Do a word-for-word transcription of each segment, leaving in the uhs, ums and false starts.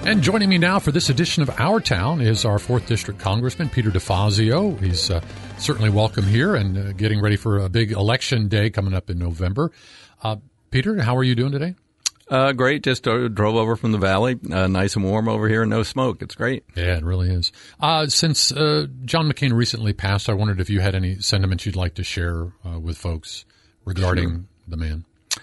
And joining me now for this edition of Our Town is our fourth District Congressman, Peter DeFazio. He's uh, certainly welcome here and uh, getting ready for a big election day coming up in November. Uh, Peter, how are you doing today? Uh, great. Just uh, drove over from the valley. Uh, nice and warm over here. No smoke. It's great. Yeah, it really is. Uh, since uh, John McCain recently passed, I wondered if you had any sentiments you'd like to share uh, with folks regarding sure. the man.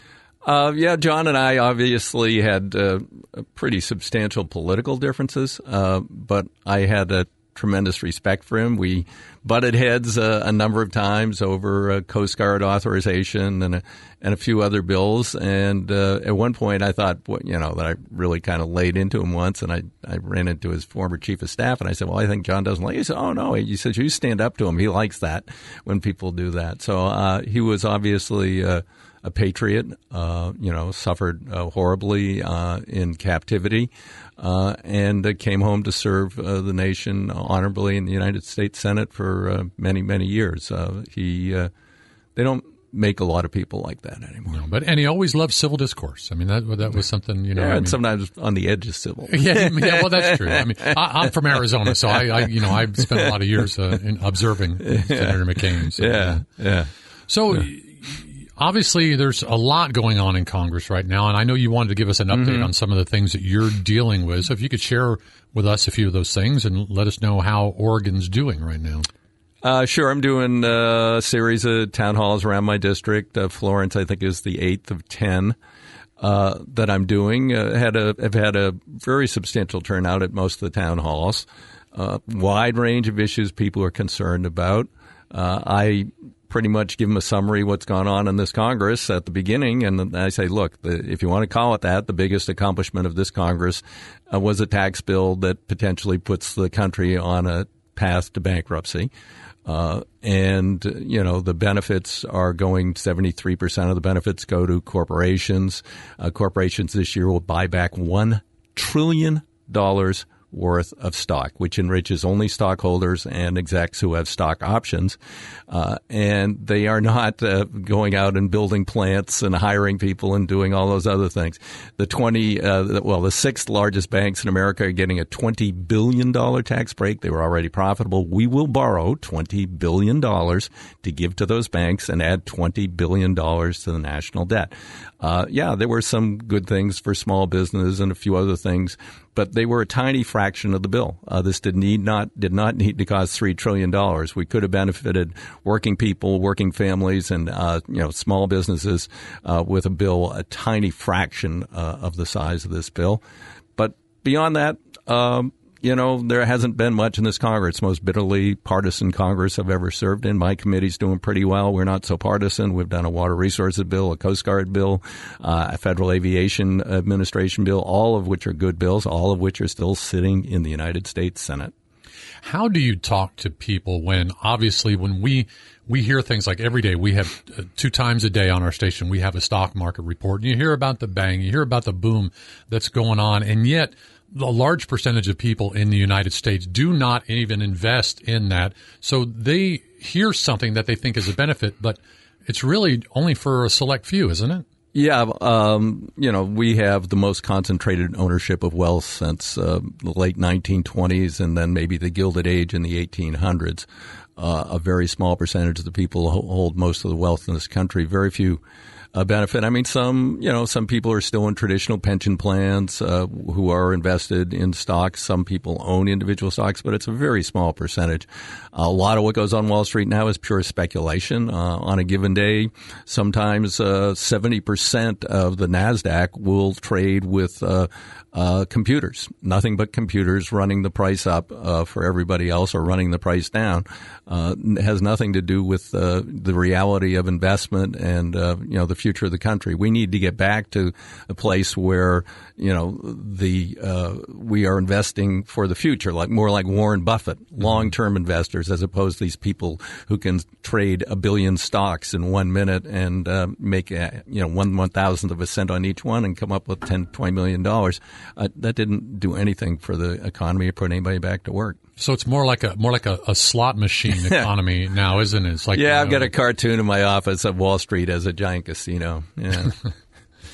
Uh, yeah, John and I obviously had uh, pretty substantial political differences, uh, but I had a tremendous respect for him. We butted heads uh, a number of times over uh, Coast Guard authorization and a, and a few other bills. And uh, at one point, I thought, well, you know, that I really kind of laid into him once, and I, I ran into his former chief of staff, and I said, well, I think John doesn't like it. He said, oh, no. He said, you stand up to him. He likes that when people do that. So uh, he was obviously uh, a patriot, uh, you know, suffered uh, horribly uh, in captivity, uh, and uh, came home to serve uh, the nation honorably in the United States Senate for uh, many, many years. Uh, he, uh, they don't make a lot of people like that anymore. No, but and he always loved civil discourse. I mean, that that was something, you know. Yeah, I and mean, sometimes on the edge of civil. yeah, yeah, well, that's true. I mean, I, I'm from Arizona, so I, I, you know, I've spent a lot of years uh, in observing yeah. Senator McCain. So, yeah, yeah. So. Yeah. Obviously, there's a lot going on in Congress right now, and I know you wanted to give us an update mm-hmm. on some of the things that you're dealing with. So if you could share with us a few of those things and let us know how Oregon's doing right now. Uh, sure. I'm doing uh, a series of town halls around my district. Uh, Florence, I think, is the eighth of ten uh, that I'm doing. Uh, had a, I've had a very substantial turnout at most of the town halls. Uh, wide range of issues people are concerned about. Uh, I pretty much give them a summary of what's gone on in this Congress at the beginning. And I say, look, the, if you want to call it that, the biggest accomplishment of this Congress uh, was a tax bill that potentially puts the country on a path to bankruptcy. Uh, and, you know, the benefits are going, seventy-three percent of the benefits go to corporations. Uh, corporations this year will buy back one trillion dollars worth of stock, which enriches only stockholders and execs who have stock options. Uh, and they are not uh, going out and building plants and hiring people and doing all those other things. The twenty, uh, well, the sixth largest banks in America are getting a twenty billion dollars tax break. They were already profitable. We will borrow twenty billion dollars to give to those banks and add twenty billion dollars to the national debt. Uh, yeah, there were some good things for small business and a few other things, but they were a tiny fraction of the bill. Uh, this did need not did not need to cost three trillion dollars. We could have benefited working people, working families, and uh, you know small businesses uh, with a bill a tiny fraction uh, of the size of this bill. But beyond that, um, you know, there hasn't been much in this Congress. It's the most bitterly partisan Congress I've ever served in. My committee's doing pretty well. We're not so partisan. We've done a water resources bill, a Coast Guard bill, uh, a Federal Aviation Administration bill, all of which are good bills, all of which are still sitting in the United States Senate. How do you talk to people when, obviously, when we we hear things like every day, we have uh, two times a day on our station, we have a stock market report, and you hear about the bang, you hear about the boom that's going on, and yet a large percentage of people in the United States do not even invest in that. So they hear something that they think is a benefit, but it's really only for a select few, isn't it? Yeah, um, you know, we have the most concentrated ownership of wealth since uh, the late nineteen twenties and then maybe the Gilded Age in the eighteen hundreds. Uh, a very small percentage of the people hold most of the wealth in this country. Very few uh, benefit. I mean, some, you know, some people are still in traditional pension plans uh, who are invested in stocks. Some people own individual stocks, but it's a very small percentage. A lot of what goes on Wall Street now is pure speculation. Uh, on a given day, sometimes uh, seventy percent of the NASDAQ will trade with uh, uh, computers, nothing but computers running the price up uh, for everybody else or running the price down. Uh, it has nothing to do with uh, the reality of investment and, uh, you know, the future of the country. We need to get back to a place where, you know, the uh, we are investing for the future, like more like Warren Buffett, long-term investors, as opposed to these people who can trade a billion stocks in one minute and uh, make, a, you know, one one thousandth of a cent on each one and come up with ten, twenty million dollars. Uh, that didn't do anything for the economy or put anybody back to work. So it's more like a more like a, a slot machine economy now, isn't it? It's like, yeah, you know, I've got a cartoon in my office of Wall Street as a giant casino. Yeah.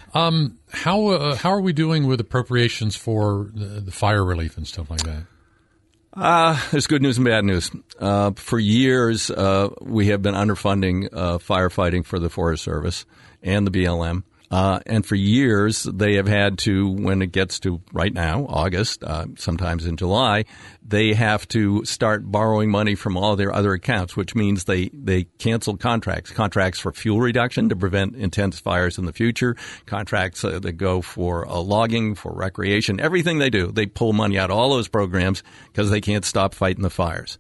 Um, how uh, how are we doing with appropriations for the, the fire relief and stuff like that? Uh, there's good news and bad news. Uh, for years, uh, we have been underfunding uh, firefighting for the Forest Service and the B L M. Uh, and for years, they have had to, when it gets to right now, August, uh, sometimes in July, they have to start borrowing money from all their other accounts, which means they, they cancel contracts, contracts for fuel reduction to prevent intense fires in the future, contracts uh, that go for uh, logging, for recreation, everything they do. They pull money out of all those programs because they can't stop fighting the fires.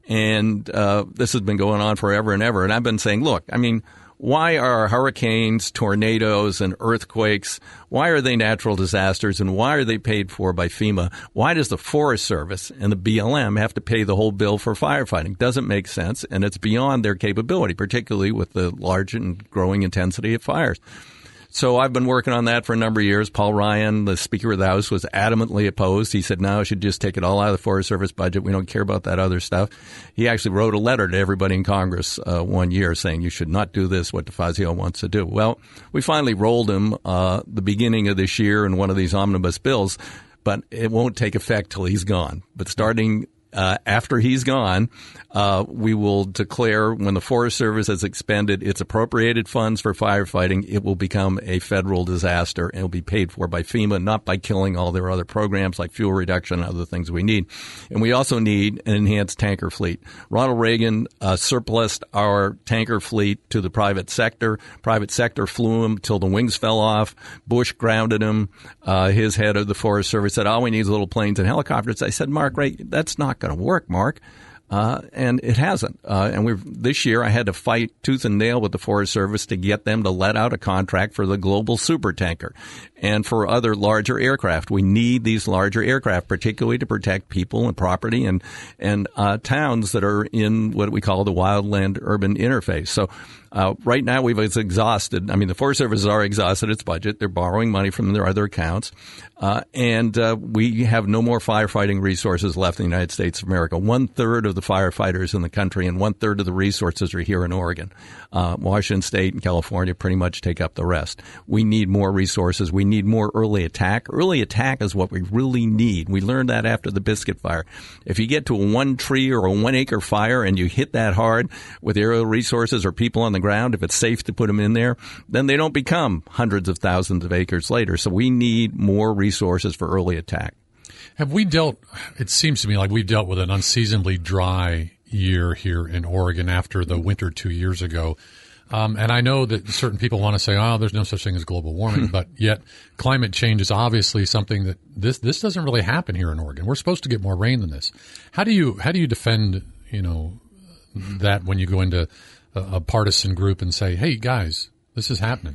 And uh, this has been going on forever and ever. And I've been saying, look, I mean, why are hurricanes, tornadoes, and earthquakes, why are they natural disasters, and why are they paid for by FEMA? Why does the Forest Service and the B L M have to pay the whole bill for firefighting? Doesn't make sense, and it's beyond their capability, particularly with the large and growing intensity of fires. So I've been working on that for a number of years. Paul Ryan, the Speaker of the House, was adamantly opposed. He said, no, I should just take it all out of the Forest Service budget. We don't care about that other stuff. He actually wrote a letter to everybody in Congress uh, one year saying you should not do this, what DeFazio wants to do. Well, we finally rolled him uh, the beginning of this year in one of these omnibus bills, but it won't take effect till he's gone. But starting Uh, after he's gone, uh, we will declare when the Forest Service has expended its appropriated funds for firefighting, it will become a federal disaster and it will be paid for by FEMA, not by killing all their other programs like fuel reduction and other things we need. And we also need an enhanced tanker fleet. Ronald Reagan uh, surplused our tanker fleet to the private sector. Private sector flew him till the wings fell off. Bush grounded him. Uh, his head of the Forest Service said, all we need is little planes and helicopters. I said, Mark, right, that's not going to work, Mark. Uh, and it hasn't. Uh, and we've, this year I had to fight tooth and nail with the Forest Service to get them to let out a contract for the global supertanker and for other larger aircraft. We need these larger aircraft, particularly to protect people and property and, and, uh, towns that are in what we call the wildland urban interface. So, Uh, right now we've exhausted, I mean, the Forest Service has already exhausted its budget. They're borrowing money from their other accounts. Uh, and, uh, we have no more firefighting resources left in the United States of America. One third of the firefighters in the country and one third of the resources are here in Oregon. Uh, Washington State and California pretty much take up the rest. We need more resources. We need more early attack. Early attack is what we really need. We learned that after the Biscuit Fire. If you get to a one tree or a one acre fire and you hit that hard with aerial resources or people on the ground, if it's safe to put them in there, then they don't become hundreds of thousands of acres later. So we need more resources for early attack. Have we dealt, it seems to me like we've dealt with an unseasonably dry year here in Oregon after the winter two years ago. Um, and I know that certain people want to say, oh, there's no such thing as global warming, but yet climate change is obviously something that this, this doesn't really happen here in Oregon. We're supposed to get more rain than this. How do you, how do you defend, you know, that when you go into a, a partisan group and say, hey, guys, this is happening?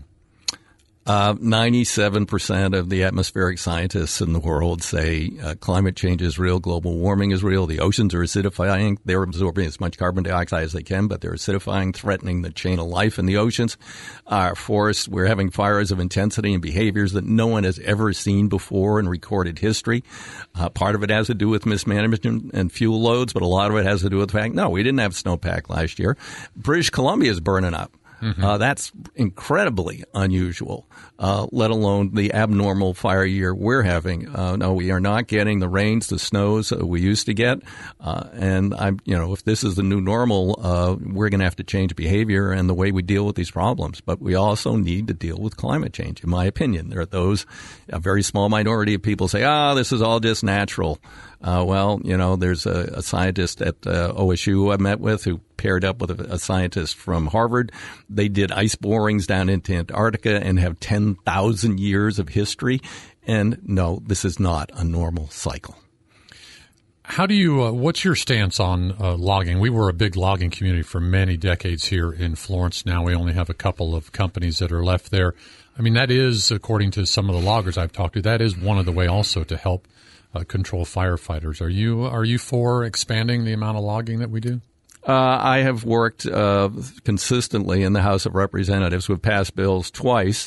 Uh, ninety-seven percent of the atmospheric scientists in the world say uh, climate change is real, global warming is real, the oceans are acidifying, they're absorbing as much carbon dioxide as they can, but they're acidifying, threatening the chain of life in the oceans. Our forests, we're having fires of intensity and behaviors that no one has ever seen before in recorded history. Uh, part of it has to do with mismanagement and fuel loads, but a lot of it has to do with the fact, no, we didn't have snowpack last year. British Columbia is burning up. Mm-hmm. Uh, that's incredibly unusual, uh, let alone the abnormal fire year we're having. Uh, no, we are not getting the rains, the snows uh, we used to get. Uh, and I'm, you know, if this is the new normal, uh, we're going to have to change behavior and the way we deal with these problems. But we also need to deal with climate change, in my opinion. There are those, a very small minority of people say, ah, oh, this is all just natural. Uh, well, you know, there's a, a scientist at uh, O S U I met with who paired up with a, a scientist from Harvard. They did ice borings down into Antarctica and have ten thousand years of history. And no, this is not a normal cycle. How do you, uh, what's your stance on uh, logging? We were a big logging community for many decades here in Florence. Now we only have a couple of companies that are left there. I mean, that is, according to some of the loggers I've talked to, that is one of the way also to help Uh, control firefighters. Are you are you for expanding the amount of logging that we do? Uh, I have worked uh, consistently in the House of Representatives. We've passed bills twice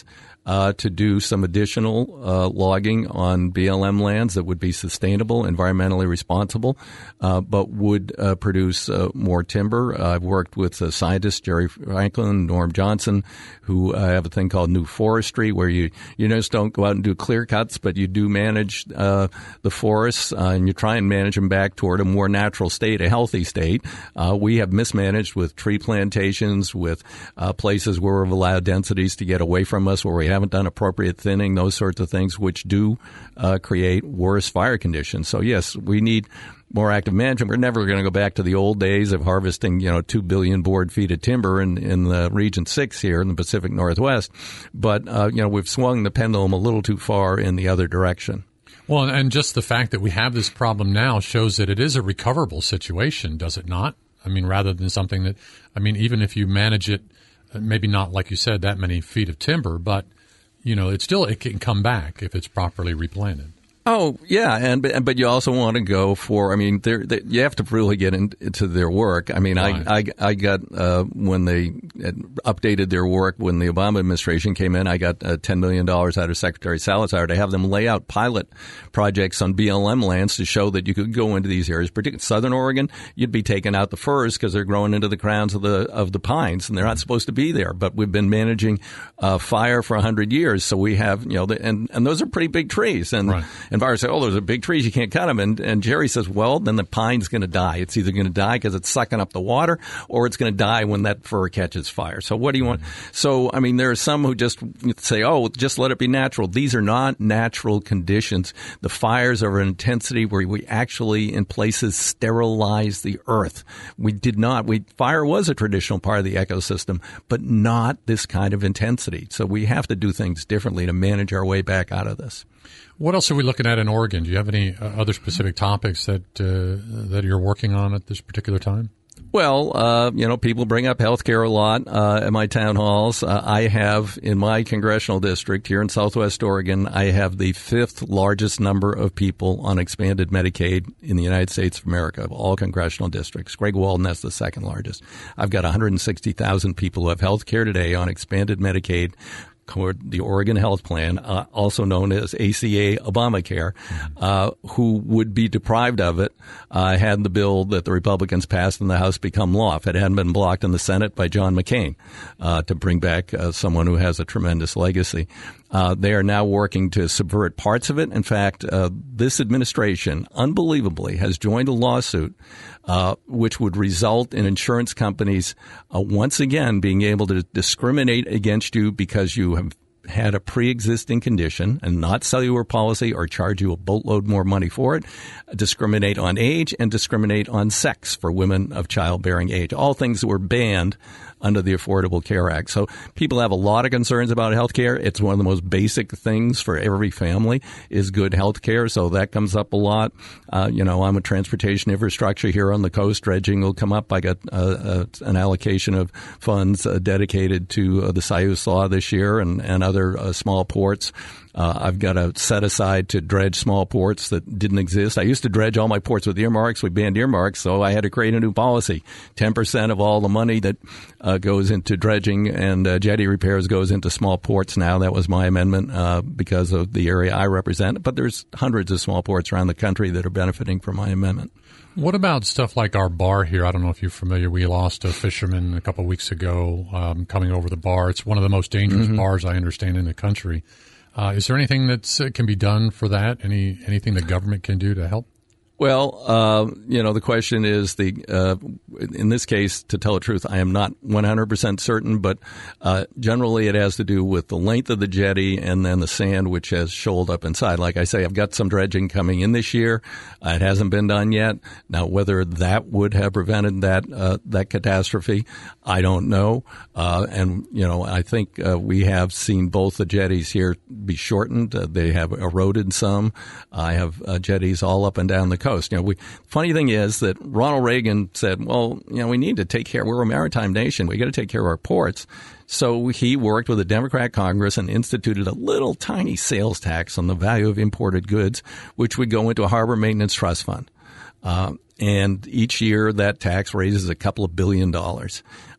uh, to do some additional uh, logging on B L M lands that would be sustainable, environmentally responsible, uh, but would uh, produce uh, more timber. Uh, I've worked with uh, scientists, Jerry Franklin, Norm Johnson, who uh, have a thing called New Forestry, where you, you just don't go out and do clear cuts, but you do manage uh, the forests, uh, and you try and manage them back toward a more natural state, a healthy state. Uh, we have mismanaged with tree plantations, with uh, places where we've allowed densities to get away from us, where we haven't done appropriate thinning, those sorts of things, which do uh, create worse fire conditions. So, yes, we need more active management. We're never going to go back to the old days of harvesting, you know, two billion board feet of timber in, in the Region six here in the Pacific Northwest. But, uh, you know, we've swung the pendulum a little too far in the other direction. Well, and just the fact that we have this problem now shows that it is a recoverable situation, does it not? I mean, rather than something that, I mean, even if you manage it, maybe not, like you said, that many feet of timber, but, you know, it still, it can come back if it's properly replanted. Oh, yeah, and but you also want to go for, I mean, they, you have to really get in, into their work. I mean, right. I, I I got, uh, when they updated their work when the Obama administration came in, I got uh, ten million dollars out of Secretary Salazar to have them lay out pilot projects on B L M lands to show that you could go into these areas. Particularly Southern Oregon, you'd be taking out the firs because they're growing into the crowns of the of the pines, and they're not supposed to be there. But we've been managing uh, fire for one hundred years, so we have, you know, the, and, and those are pretty big trees. And, right. and Fire say, oh, those are big trees, you can't cut them. And, and Jerry says, well, then the pine's going to die. It's either going to die because it's sucking up the water, or it's going to die when that fir catches fire. So what do you want? Mm-hmm. So, I mean, there are some who just say, oh, just let it be natural. These are not natural conditions. The fires are an intensity where we actually, in places, sterilize the earth. We did not. We Fire was a traditional part of the ecosystem, but not this kind of intensity. So we have to do things differently to manage our way back out of this. What else are we looking at in Oregon? Do you have any uh, other specific topics that uh, that you're working on at this particular time? Well, uh, you know, people bring up healthcare a lot uh, at my town halls. Uh, I have, in my congressional district here in Southwest Oregon, I have the fifth largest number of people on expanded Medicaid in the United States of America, of all congressional districts. Greg Walden, that's the second largest. I've got one hundred sixty thousand people who have healthcare today on expanded Medicaid, the Oregon Health Plan, uh, also known as A C A Obamacare, uh, who would be deprived of it uh, had the bill that the Republicans passed in the House become law. If it hadn't been blocked in the Senate by John McCain uh, to bring back uh, someone who has a tremendous legacy. Uh, they are now working to subvert parts of it. In fact, uh, this administration, unbelievably, has joined a lawsuit uh, which would result in insurance companies uh, once again being able to discriminate against you because you have had a pre-existing condition and not sell you a policy or charge you a boatload more money for it, discriminate on age, and discriminate on sex for women of childbearing age, all things that were banned under the Affordable Care Act. So people have a lot of concerns about health care. It's one of the most basic things for every family is good health care. So that comes up a lot. Uh, you know, I'm a transportation infrastructure here on the coast. Dredging will come up. I got uh, uh, an allocation of funds uh, dedicated to uh, the Soyuz Law this year and, and other uh, small ports. Uh, I've got a set aside to dredge small ports that didn't exist. I used to dredge all my ports with earmarks. We banned earmarks, so I had to create a new policy. ten percent of all the money that uh, goes into dredging and uh, jetty repairs goes into small ports now. That was my amendment uh, because of the area I represent. But there's hundreds of small ports around the country that are benefiting from my amendment. What about stuff like our bar here? I don't know if you're familiar. We lost a fisherman a couple of weeks ago um, coming over the bar. It's one of the most dangerous mm-hmm. bars, I understand, in the country. Uh, is there anything that uh, can be done for that? Any anything the government can do to help? Well, uh, you know, the question is the uh, in this case, to tell the truth, I am not one hundred percent certain, but uh, generally it has to do with the length of the jetty and then the sand which has shoaled up inside. Like I say, I've got some dredging coming in this year. Uh, it hasn't been done yet. Now, whether that would have prevented that uh, that catastrophe, I don't know. Uh, and, you know, I think uh, we have seen both the jetties here be shortened. Uh, they have eroded some. I have uh, jetties all up and down the coast. Coast. You know, we, funny thing is that Ronald Reagan said, well, you know, we need to take care. We're a maritime nation. We got to take care of our ports. So he worked with a Democrat Congress and instituted a little tiny sales tax on the value of imported goods, which would go into a harbor maintenance trust fund. Uh, and each year that tax raises a couple of billion dollars.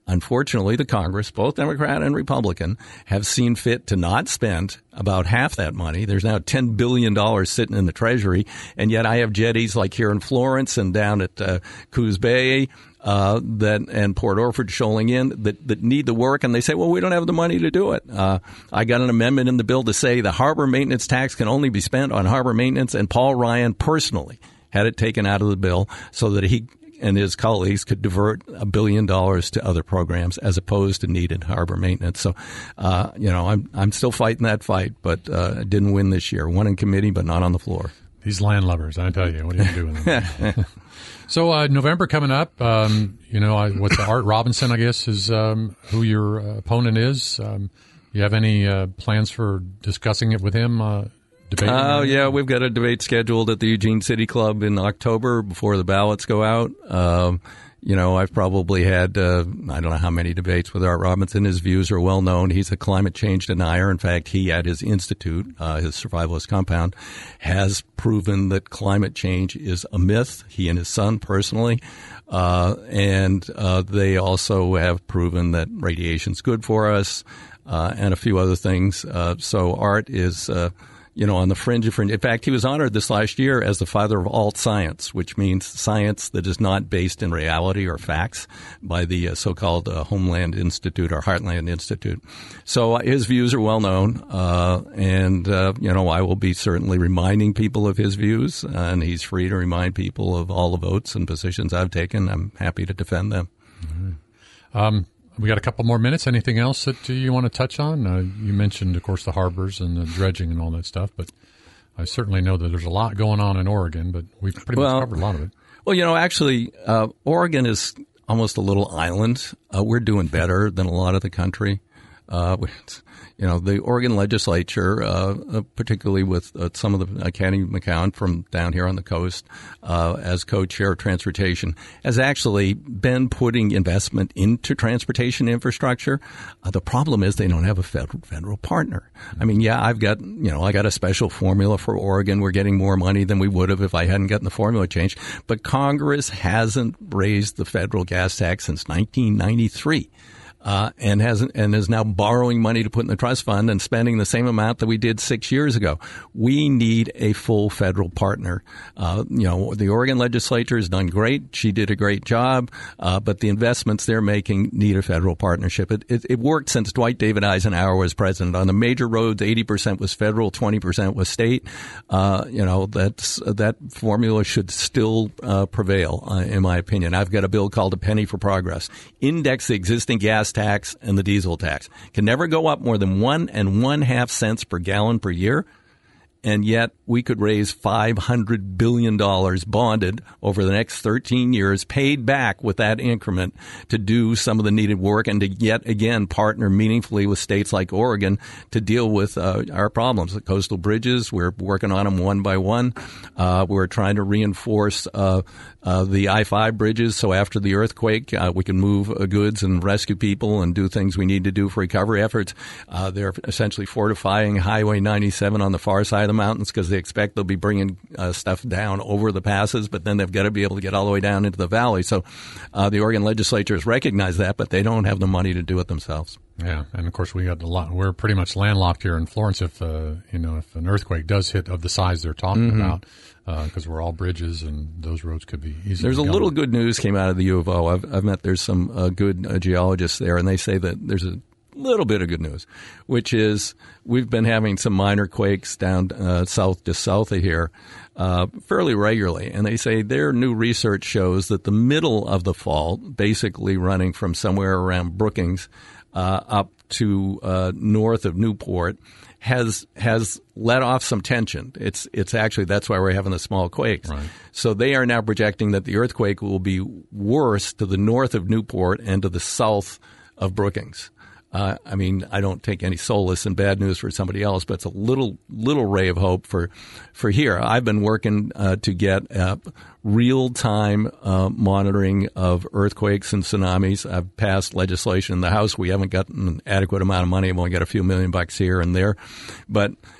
unfortunately, the Congress, both Democrat and Republican, have seen fit to not spend about half that money. There's now ten billion dollars sitting in the Treasury, and yet I have jetties like here in Florence and down at uh, Coos Bay uh, that and Port Orford, Shoaling Inn that, that need the work, and they say, well, we don't have the money to do it. Uh, I got an amendment in the bill to say the harbor maintenance tax can only be spent on harbor maintenance, and Paul Ryan personally had it taken out of the bill so that he and his colleagues could divert a billion dollars to other programs as opposed to needed harbor maintenance. So, uh, you know, I'm I'm still fighting that fight, but uh, didn't win this year. Won in committee, but not on the floor. These land lubbers, I tell you, what are you going to do with them? So uh, November coming up, um, you know, I, what's the Art Robinson, I guess, is um, who your uh, opponent is. Um, you have any uh, plans for discussing it with him? Uh, Debating oh, yeah, we've got a debate scheduled at the Eugene City Club in October before the ballots go out. Um, you know, I've probably had, uh, I don't know how many debates with Art Robinson. His views are well known. He's a climate change denier. In fact, he at his institute, uh, his survivalist compound, has proven that climate change is a myth, he and his son personally. Uh, and uh, they also have proven that radiation's good for us uh, and a few other things. Uh, so Art is... Uh, You know, on the fringe of fringe. In fact, he was honored this last year as the father of alt science, which means science that is not based in reality or facts, by the uh, so-called uh, Homeland Institute or Heartland Institute. So uh, his views are well known, uh, and, uh, you know, I will be certainly reminding people of his views, uh, and he's free to remind people of all the votes and positions I've taken. I'm happy to defend them. Mm-hmm. Um We got a couple more minutes. Anything else that you want to touch on? Uh, you mentioned, of course, the harbors and the dredging and all that stuff, but I certainly know that there's a lot going on in Oregon, but we've pretty well, much covered a lot of it. Well, you know, actually, uh, Oregon is almost a little island. Uh, we're doing better than a lot of the country. Uh, you know, the Oregon legislature, uh, particularly with uh, some of the uh, Kenny McCown from down here on the coast, uh, as co-chair of transportation, has actually been putting investment into transportation infrastructure. Uh, the problem is they don't have a federal, federal partner. I mean, yeah, I've got, you know, I got a special formula for Oregon. We're getting more money than we would have if I hadn't gotten the formula changed. But Congress hasn't raised the federal gas tax since nineteen ninety-three. Uh, and has and is now borrowing money to put in the trust fund and spending the same amount that we did six years ago. We need a full federal partner. Uh, you know, the Oregon legislature has done great. She did a great job, uh, but the investments they're making need a federal partnership. It, it, it worked since Dwight David Eisenhower was president. On the major roads, eighty percent was federal, twenty percent was state. Uh, you know, that's that formula should still uh, prevail, uh, in my opinion. I've got a bill called a Penny for Progress. Index the existing gas tax and the diesel tax. Can never go up more than one and one half cents per gallon per year. And yet we could raise five hundred billion dollars bonded over the next thirteen years, paid back with that increment to do some of the needed work and to yet again partner meaningfully with states like Oregon to deal with uh, our problems. The coastal bridges, we're working on them one by one. Uh, we're trying to reinforce uh, uh, the I five bridges so after the earthquake uh, we can move uh, goods and rescue people and do things we need to do for recovery efforts. Uh, they're essentially fortifying Highway ninety-seven on the far side of the mountains because they expect they'll be bringing uh, stuff down over the passes, but then they've got to be able to get all the way down into the valley. So uh, the Oregon legislature has recognized that, but they don't have the money to do it themselves. Yeah, and of course we got a lot. We're pretty much landlocked here in Florence. If uh, you know, if an earthquake does hit of the size they're talking mm-hmm. about, because uh, we're all bridges and those roads could be easy. There's a go. little good news came out of the U of O. I've, I've met there's some uh, good uh, geologists there, and they say that there's a little bit of good news, which is we've been having some minor quakes down uh, south, just south of here, uh, fairly regularly. And they say their new research shows that the middle of the fault, basically running from somewhere around Brookings uh, up to uh, north of Newport, has has let off some tension. It's it's actually that's why we're having the small quakes. Right. So they are now projecting that the earthquake will be worse to the north of Newport and to the south of Brookings. Uh, I mean, I don't take any solace in bad news for somebody else, but it's a little little ray of hope for for here. I've been working uh, to get uh, real-time uh, monitoring of earthquakes and tsunamis. I've passed legislation in the House. We haven't gotten an adequate amount of money. We've only got a few million bucks here and there. But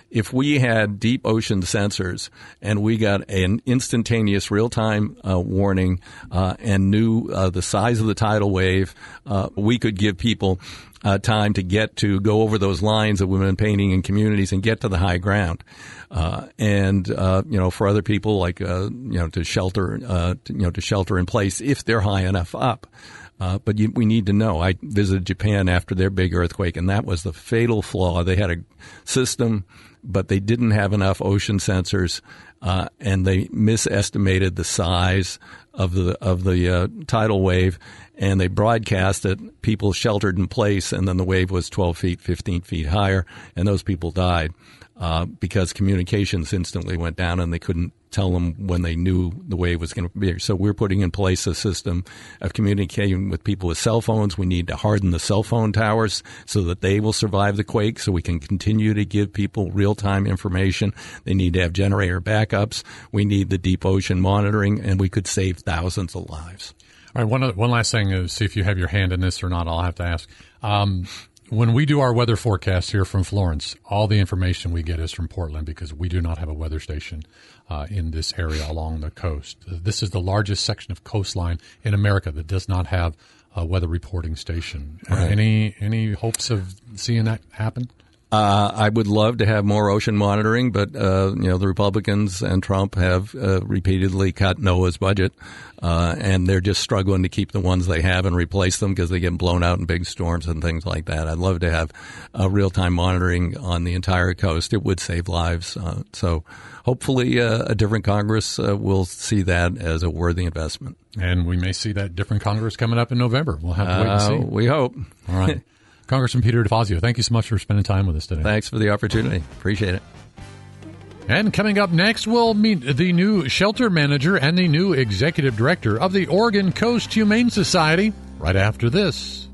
if we had deep ocean sensors and we got an instantaneous real-time uh, warning uh, and knew uh, the size of the tidal wave, uh, we could give people Uh, time to get to go over those lines that we've been painting in communities and get to the high ground. Uh, and, uh, you know, for other people, like, uh, you know, to shelter, uh, to, you know, to shelter in place if they're high enough up. Uh, but you, we need to know. I visited Japan after their big earthquake, and that was the fatal flaw. They had a system, but they didn't have enough ocean sensors, uh, and they misestimated the size of the of the uh, tidal wave, and they broadcast it. People sheltered in place, and then the wave was twelve feet, fifteen feet higher, and those people died uh, because communications instantly went down, and they couldn't tell them when they knew the wave was going to be. So we're putting in place a system of communicating with people with cell phones. We need to harden the cell phone towers so that they will survive the quake, so we can continue to give people real-time information. They need to have generator backups. We need the deep ocean monitoring, and we could save thousands of lives. All right, one, one last thing, uh, see if you have your hand in this or not, I'll have to ask. Um, when we do our weather forecast here from Florence, all the information we get is from Portland because we do not have a weather station uh, in this area along the coast. This is the largest section of coastline in America that does not have a weather reporting station. Right. Uh, any any hopes of seeing that happen? Uh, I would love to have more ocean monitoring, but, uh, you know, the Republicans and Trump have uh, repeatedly cut NOAA's budget, uh, and they're just struggling to keep the ones they have and replace them because they get blown out in big storms and things like that. I'd love to have uh, real-time monitoring on the entire coast. It would save lives. Uh, so hopefully uh, a different Congress uh, will see that as a worthy investment. And we may see that different Congress coming up in November. We'll have to wait and see. Uh, we hope. All right. Congressman Peter DeFazio, thank you so much for spending time with us today. Thanks for the opportunity. Appreciate it. And coming up next, we'll meet the new shelter manager and the new executive director of the Oregon Coast Humane Society right after this.